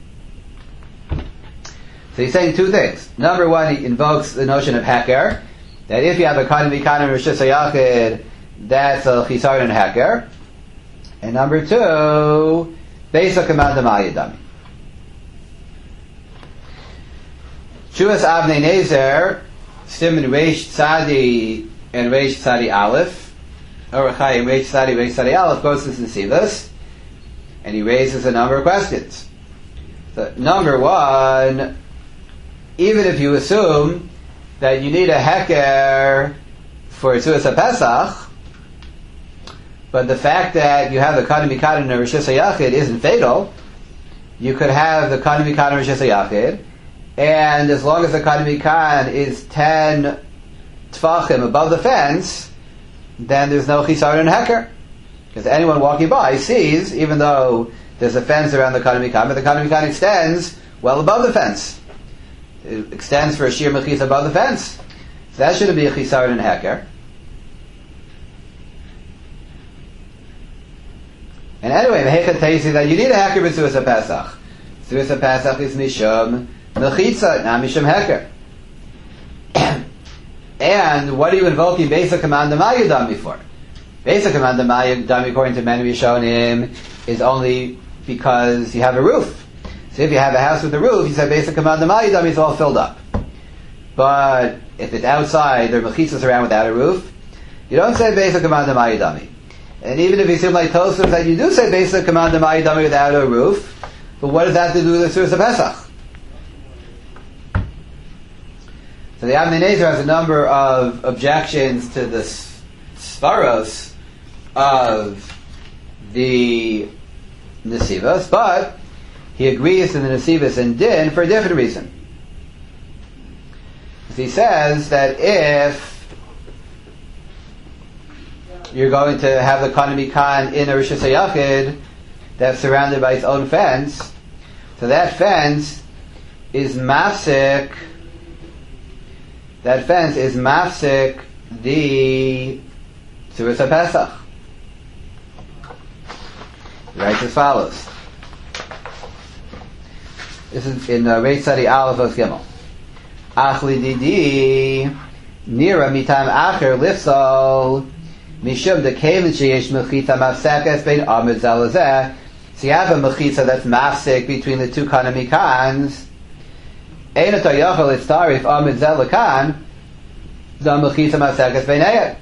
So he's saying two things. Number one, he invokes the notion of heker, that if you have a kain v'kain in Rishus HaYachid, that's a chisaron and heker. And number two, basic command of Ma'idami. Shuas Avnei Nezer, Siman Reish Tzadi and Reish Tzadi Aleph, Orachai Reish Tzadi Reish Tzadi Aleph goes to Nesivos, and he raises a number of questions. So, number one, even if you assume that you need a heker for Tzuras HaPesach, but the fact that you have the Kain V'Kain in a Rishus HaYachid isn't fatal, you could have the Kain V'Kain in Rishus HaYachid, and as long as the Kain V'Kain is ten tfachim above the fence, then there's no chisaron and heker. Because anyone walking by sees, even though there's a fence around the Kain V'Kain, but the Kain V'Kain extends well above the fence. It extends for a sheer mechitza above the fence. So that shouldn't be a chisaron and heker. And anyway, the Hechad tells you that you need a heker with Tzuras HaPesach. Tzuras HaPesach is mishum mechitza, not mishum heker. And what are you invoking basic command of Ma'idami for? Basic command of Ma'idami, according to many Rishonim, is only because you have a roof. So if you have a house with a roof, you say basic command of Ma'idami is all filled up. But if it's outside, there are mechitzas around without a roof, you don't say basic command of Ma'idami. And even if you seem like Tosfos that you do say basic command of Ma'idami without a roof, but what does that have to do with the Tzuras HaPesach? So the Avnei Nezer has a number of objections to the svaros of the Nesivos, but he agrees to the Nesivos and Din for a different reason. He says that if you're going to have the Kain V'Kain in a Rishus HaYachid that's surrounded by its own fence, so that fence is mafsik, that fence is mafsik the Tzuras HaPesach. He writes as follows. This is in uh, Reish Tzadi Aleph Os Gimel. Ach lididi nira mitam acher lifsol mishum dekevin sheyesh mechitza mafsekes bein amid zalazeh. So you have a mechitza that's mafsek between the two Kain V'Kains. Ein ato yochel litzarif amid zelakan the mechitza mafsekes bein eyed.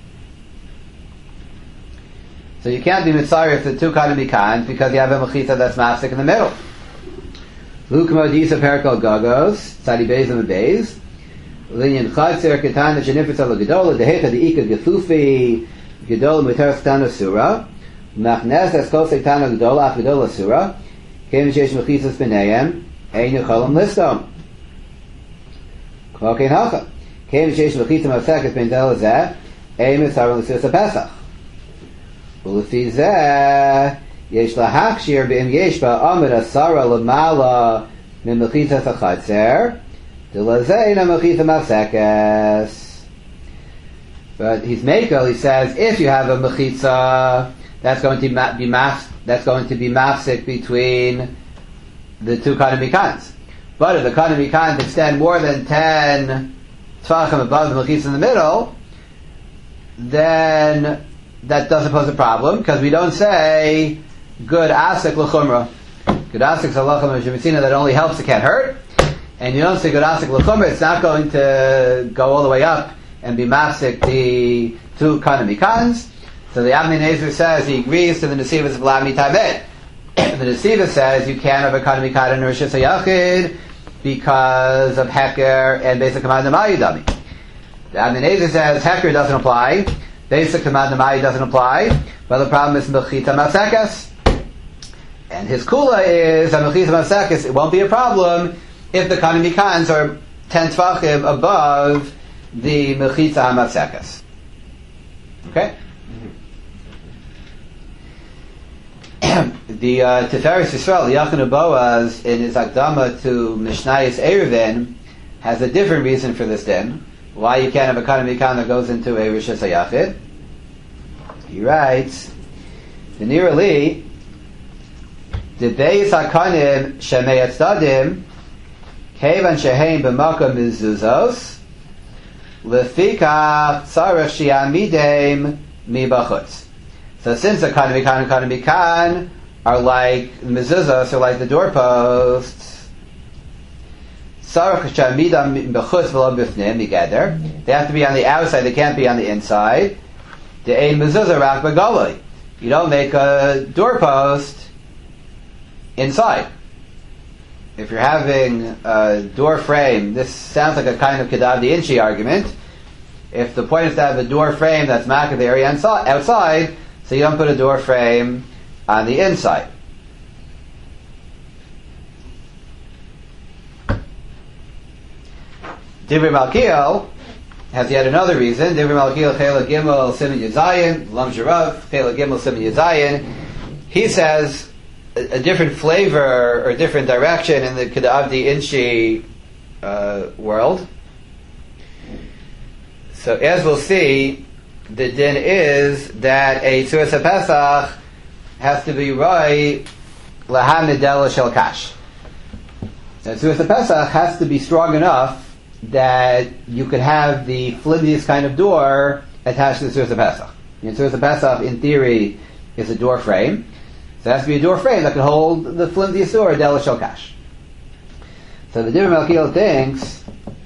So you can't be mitzarif the two Kain V'Kains because you have a mechitza that's mafsek in the middle. Lukmo disa perkal gagos tzadi beis and beis linyan chaser ketana shenifetz al gedola dehecha deika gefufi gedola mutar stana sura machnes es kol seitana gedola af gedola sura kem shesh mechitzas b'neihem ein yochalam listom kol kein hacha kem shesh mechitzas mafsekes ben zel zeh ein mitzaron l'Tzuras HaPesach u'lefi zeh יש להכשיר באם יש בה עמד עשרה למעלה ממחיצת החצר דלזה אינה מחיצה מפסקס. But he's makel, he says, if you have a mechitza, that's going to be maf, that's going to be mafsik between the two Kain V'Kains. But if the Kain V'Kains extend more than ten tfachim above the mechitza in the middle, then that doesn't pose a problem, because we don't say good asik l'chumra. Good asik l'chumra shemitzina, that only helps, it can't hurt. And you don't say good asik l'chumra, it's not going to go all the way up and be mafsik the two Kain V'Kains. So the Avnei Nezer says he agrees to the Nesivos of Lami Taved. The Nesivos says you can't have a Kain V'Kain in Rishus HaYachid because of Heker and basic command of Ma'idami. The Avnei Nezer says Heker doesn't apply, basic command of Ma'id doesn't apply, but the problem is Mechitza Mafsekes. And his kula is that Mechitza Mafsekes, it won't be a problem if the Kain V'Kains are ten tfachim above the Mechitza Mafsekes. Okay? Mm-hmm. The uh, Tiferes Yisrael, Yachin Boaz, in his Akdama to Mishnayos Eruvin, has a different reason for this din. why you can't have a kana mikan that goes into a rishus hayachid. He writes, "V'nira li, the beis hakanim shemei atzadim, kevan sheheim b'makom mizuzos, lefikach tzarech shi'amidem mibachutz." So since the kana mikan and kana mikan are like mezuzos, are like the doorposts, tzarech shi'amidem b'chutz v'lo b'fnim together. They have to be on the outside; they can't be on the inside. The ein mezuzah rak b'galoi. You don't make a doorpost inside. If you're having a door frame, this sounds like a kind of kedav the inchi argument. If the point is to have a door frame that's mak of the area outside, so you don't put a door frame on the inside. Divrei Malkiel has yet another reason. Divrei Malkiel Chela Gimel Siman Yazayin Lam Sharav Chela Gimel Siman Yazayin. He says a, a different flavor or a different direction in the Kedavdi Inchi uh, world. So as we'll see, the din is that a Tzuras HaPesach has to be roi lahamidela shel kash. So Tzuras HaPesach has to be strong enough that you could have the flimsiest kind of door attached to the Tzuras HaPesach. The Tzuras HaPesach, in theory, is a door frame. So it has to be a door frame that can hold the flimsiest door, Dela Shel Kash. So the Divrei Malkiel thinks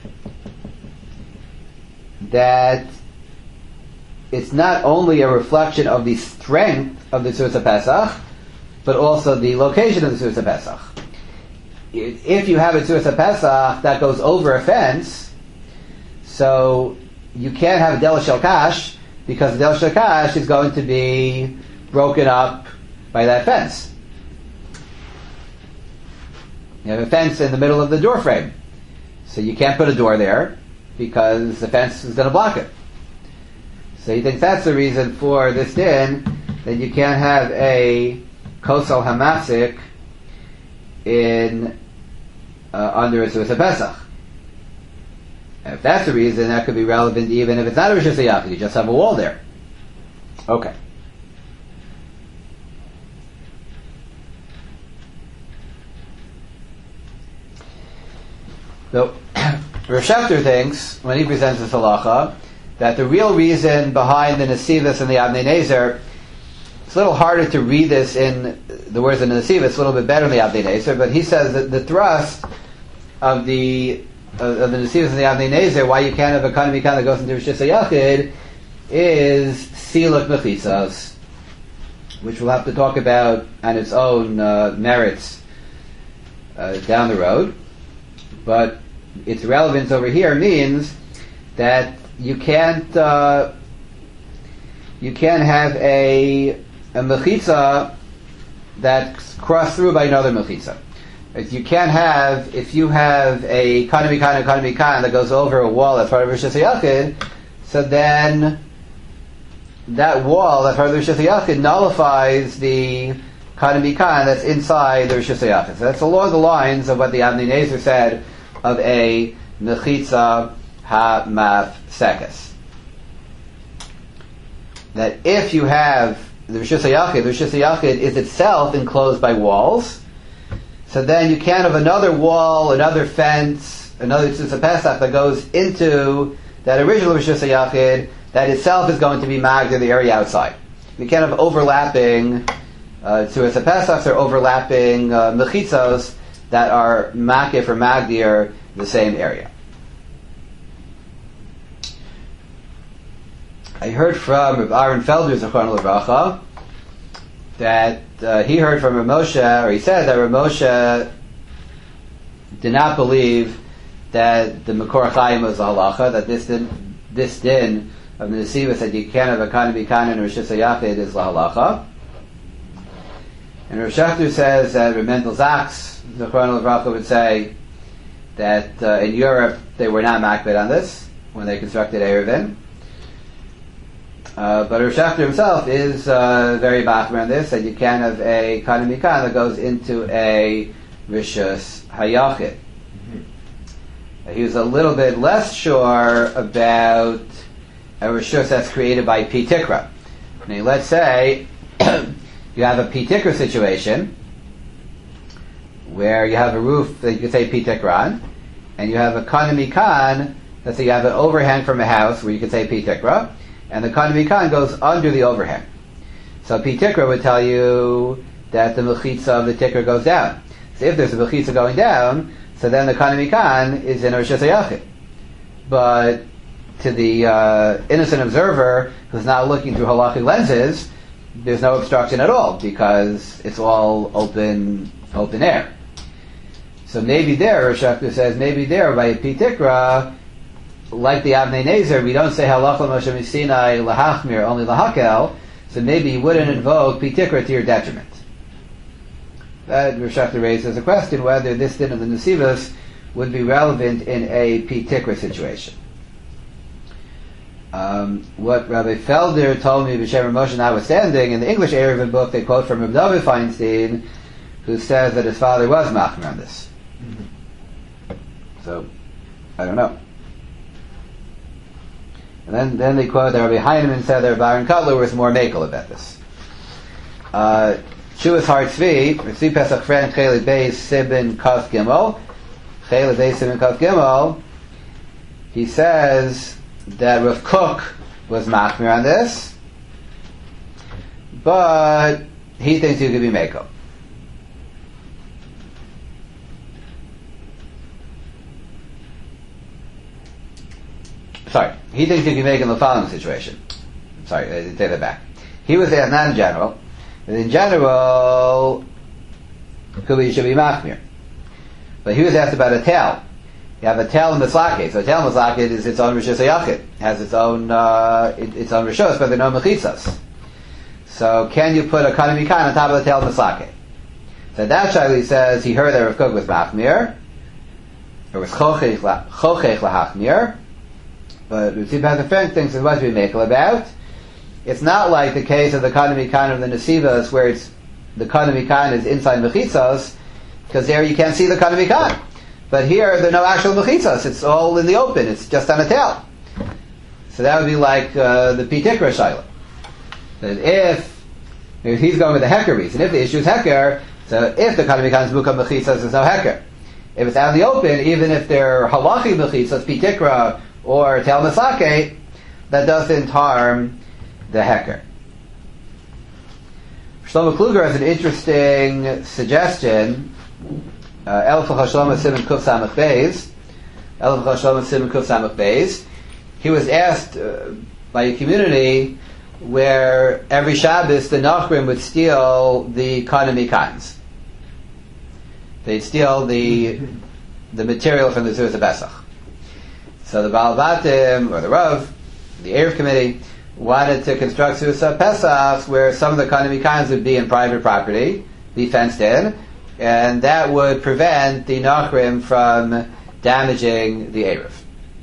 that it's not only a reflection of the strength of the Tzuras HaPesach, but also the location of the Tzuras HaPesach. If you have a Tzuras HaPesach that goes over a fence, so you can't have a Dela Shel Kash, because the Dela Shel Kash is going to be broken up by that fence. You have a fence in the middle of the door frame, so you can't put a door there, because the fence is going to block it. So he thinks that's the reason for this din, that you can't have a Kosel Hamasik in uh, under a Tzuras HaPesach. And if that's the reason, that could be relevant even if it's not a Rishus HaYachid, you just have a wall there. Okay. So, Rav Shechter thinks, when he presents this halacha, that the real reason behind the Nesivos and the Avnei Nezer, it's a little harder to read this in the words of the Nesivos, it's a little bit better in the Avnei Nezer, but he says that the thrust of the of, of the Nesivos and the Avnei Nezer, why you can't have a Kana Mikan that goes into Rishus HaYachid, is Siluk Mechitzos, which we'll have to talk about on its own uh, merits uh, down the road. But its relevance over here means that you can't uh, you can't have a a mechitza that's crossed through by another mechitza. If you can't have if you have a kana mikan and kana mikan that goes over a wall that's part of Rishus HaYachid, so then that wall that's part of the Rishus HaYachid nullifies the kana mikan that's inside the Rishus HaYachid. So that's along the lines of what the Avnei Nezer said of a mechitza ha-maf sekes. That if you have the Rishus HaYachid, the Rishus HaYachid is itself enclosed by walls, so then you can't have another wall, another fence, another Tzuras HaPesach that goes into that original Rishus HaYachid that itself is going to be magd in the area outside. You can't have overlapping uh, Tzuras HaPesachs or overlapping uh, mechitzos that are makif or magdir the same area. I heard from Rav Aaron Felder, Zechron Livracha, that uh, he heard from Rav Moshe, or he said that Rav Moshe did not believe that the Mekor Chaim was a halacha, that this din, this din of the Nesivos that you can't have a kana mikan and Rishus HaYachid is la halacha. And Rav Shechter says that Rav Mendel Zaks, Zechron Livracha, would say that uh, in Europe they were not makbid on this when they constructed Erevin. Uh, but Rav Shechter himself is uh, very bachmer on this, that you can't have a kana mikan that goes into a Rishus HaYachid. Mm-hmm. He was a little bit less sure about a reshus that's created by P Tikra. I mean, let's say you have a P Tikra situation where you have a roof that you could say P Tikra on, and you have a Kana Mikan, let's say you have an overhang from a house where you could say P Tikra, and the Kana Mikan goes under the overhang. So P Tikra would tell you that the Mechitza of the Tikra goes down. So if there's a Mechitza going down, so then the Kana Mikan is in a Rishus HaYachid. But to the uh, innocent observer who's not looking through halachic lenses, there's no obstruction at all because it's all open open air. So maybe there, Rosh Hashanah says, maybe there by P Tikra, like the Avnei Nezer, we don't say halacha Moshe Misinai lahachmir, only lahakel. So maybe you wouldn't invoke P Tikra to your detriment. That Rosh Hashanah raises a question whether this din of the Nesivos would be relevant in a P Tikra situation. Um, what Rabbi Felder told me, B'Shem Moshe notwithstanding, in the English Eruvin book, they quote from Rabbi David Feinstein, who says that his father was machmir on this. Mm-hmm. So, I don't know. And then, then they quote that Rabbi Heinemann said that Baron Kotler was more makel about this. Uh, Shuas Har Tzvi, Tzvi Pesach Fren, Chele Beis Sibin Kaf Gimel, Chele Beis Sibin Kaf Gimel, he says that Rav Kook was machmir on this, but he thinks he could be makel. Sorry, he thinks you can make in the following situation. Sorry, I take that back. He was asked not in general, but in general, could be should be machmir. But he was asked about a tail. You have a tail in Mislake. So a tail in Mislake is its own Rishus HaYachid. It has its own uh, it, its own Rishus, but there are no mechitzas. So can you put a Kana Mikan on top of the tail in Mislake? So that Shaili says he heard that Rav Kook was machmir, or was chochech lahachmir. But Ritzi Pesach Frank thinks it's what to be makel about. It's not like the case of the Kana Mikan of the Nesivos, where it's the Kana Mikan is inside mechitzos, because there you can't see the Kana Mikan. But here there are no actual mechitzos; it's all in the open. It's just on a tail. So that would be like uh, the P Tikra Shaila. That if if he's going with the heker reason, if the issue is heker, so if the Kana Mikan is mukam mechitzos, there's no heker. If it's out in the open, even if they're halachi mechitzos, P Tikra or Tel Masake, that doesn't harm the heker. Shlomo Kluger has an interesting suggestion. Elf HaShalom Simon Kuf Samach Beis. Elf HaShalom Simon Kuf Samach Beis. He was asked uh, by a community where every Shabbos the Nachrim would steal the Kana Mikans. They'd steal the the material from the Zuz Pesach. So the Baal Batim, or the Rav, the Erev Committee, wanted to construct Susa Pesach where some of the Kana Mikans would be in private property, be fenced in, and that would prevent the Nachrim from damaging the Erev.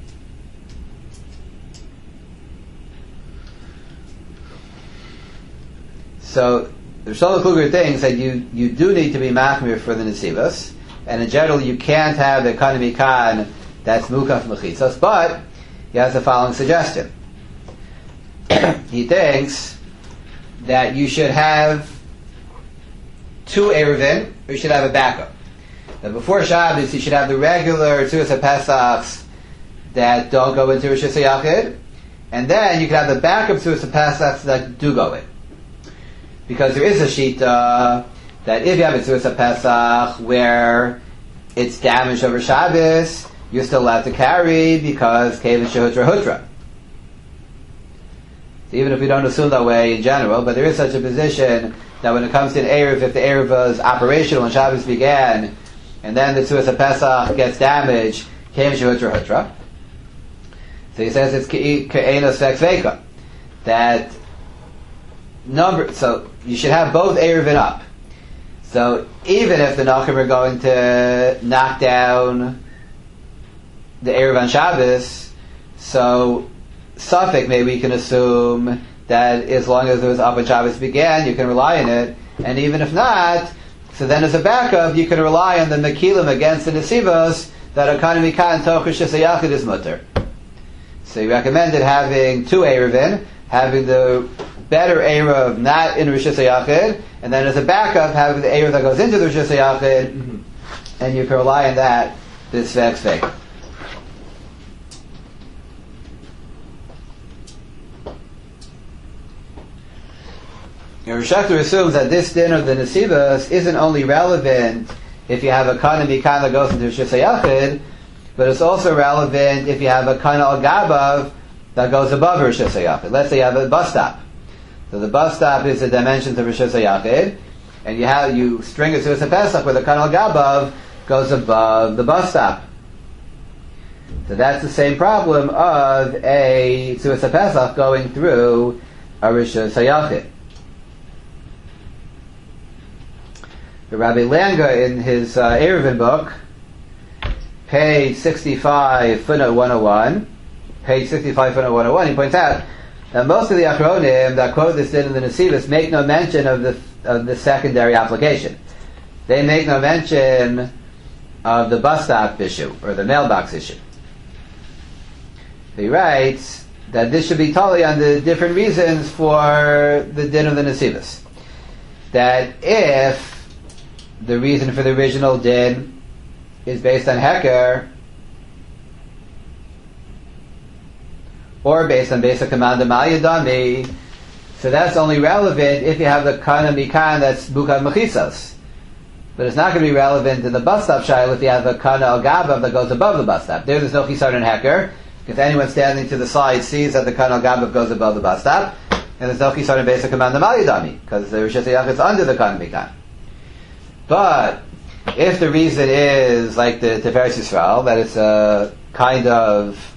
So the Shlomo Kluger thinks that you, you do need to be machmir for the Nesivos, and in general you can't have the Kana Mikan that's mukaf mechitzos, but he has the following suggestion. He thinks that you should have two Eruvin, or you should have a backup. That before Shabbos you should have the regular Tzuras HaPesachs that don't go into Rishus HaYachid, and then you can have the backup Tzuras HaPesachs that do go in. Because there is a shita that if you have a Tzuras HaPesach where it's damaged over Shabbos, you're still allowed to carry because Kevin Shehutra Hutra. So even if we don't assume that way in general, but there is such a position that when it comes to an Erev, if the Erev was operational when Shabbos began, and then the Tzuras HaPesach gets damaged, Kevin Shehutra Hutra. So he says it's Ke'enos Vekveka. That number, so you should have both Erevin up. So even if the Nachrim are going to knock down the Erev on Shabbos, so Suffolk, maybe we can assume that as long as it was up when Shabbos began, you can rely on it, and even if not, so then as a backup, you can rely on the Mekilim against the Nesivos that a Kana Mikan Toch Rishus HaYachid is mutter. So he recommended having two Erevin, having the better Erev not in Rishus HaYachid, and then as a backup having the Erev that goes into the Rishus HaYachid, mm-hmm. and you can rely on that, this Svek Svek. Rosh Hashanah assumes that this din of the Nesivos isn't only relevant if you have a Kana Mikan that goes into Rishus HaYachid, but it's also relevant if you have a Kana Al Gabav that goes above Rishus HaYachid. Let's say you have a bus stop. So the bus stop is the dimensions of Rishus HaYachid, and you have you string a Suas HaPesach where the Kana Al Gabav goes above the bus stop. So that's the same problem of a Suas HaPesach going through a Rishus HaYachid. The Rabbi Langa, in his uh, Erevin book, page sixty-five, footnote one oh one, page sixty-five, footnote one oh one, he points out that most of the Achronim that quote this din in the Nesivos make no mention of the of the secondary application. They make no mention of the bus stop issue or the mailbox issue. He writes that this should be totally on the different reasons for the din of the Nesivos. That if the reason for the original din is based on Heker, or based on basic command of Malyadami, so that's only relevant if you have the Kana Mikan that's Bukad Mechitzos. But it's not going to be relevant in the bus stop shayla if you have a Kana Al Gabav that goes above the bus stop. There there's no Chisar in Heker. If anyone standing to the side sees that the Kana Al Gabav goes above the bus stop, and there's no Chisar in basic command of Malyadami, because the Rishus HaYachid is under the Kana Mikan. But if the reason is like the Tiferes Yisrael, that it's a kind of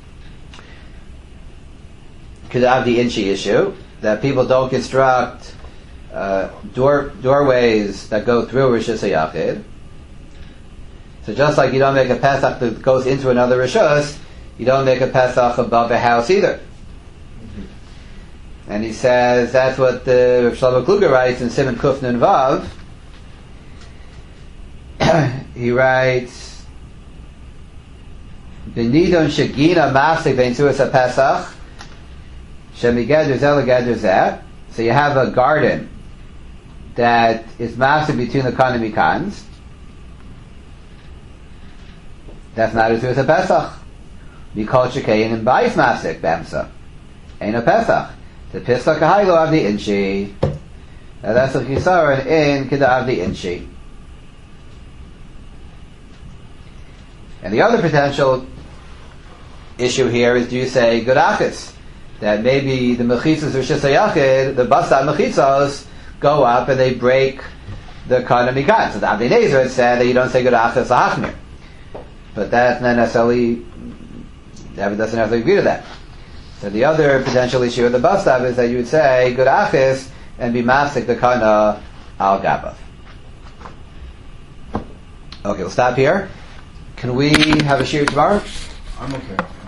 Kedavdi Inchi issue, that people don't construct uh, door doorways that go through Rishus HaYachid. So just like you don't make a Pesach that goes into another Rishus, you don't make a Pesach above a house either. Mm-hmm. And he says that's what the Rav Shlomo Kluger writes in Simon Kuf Nun Vav. He writes, "Benidon shegina mafsek vein suas haPesach shemigeder zel legeder zeh." So you have a garden that is mafsek between the Kana Mikans. That's not a suas haPesach. Mikol shekein and ba'is mafsek b'emsa ain't a Pesach. The Pesach kahaylo avdi inchi. Now that's a chisaron in kida avdi inchi. And the other potential issue here is, do you say Gurachis? That maybe the Mechitzos of Rishus HaYachid, the Bastad Mechitzos, go up and they break the Kana Mikan. So the Avnei Nezer had said that you don't say Gurachis Lahachmir. But that's not necessarily, that doesn't necessarily agree to that. So the other potential issue of the Bastad is that you would say Gurachis and be Mafsik the Kana Al Gabav. Okay, we'll stop here. Can we have a shiur tomorrow? I'm okay.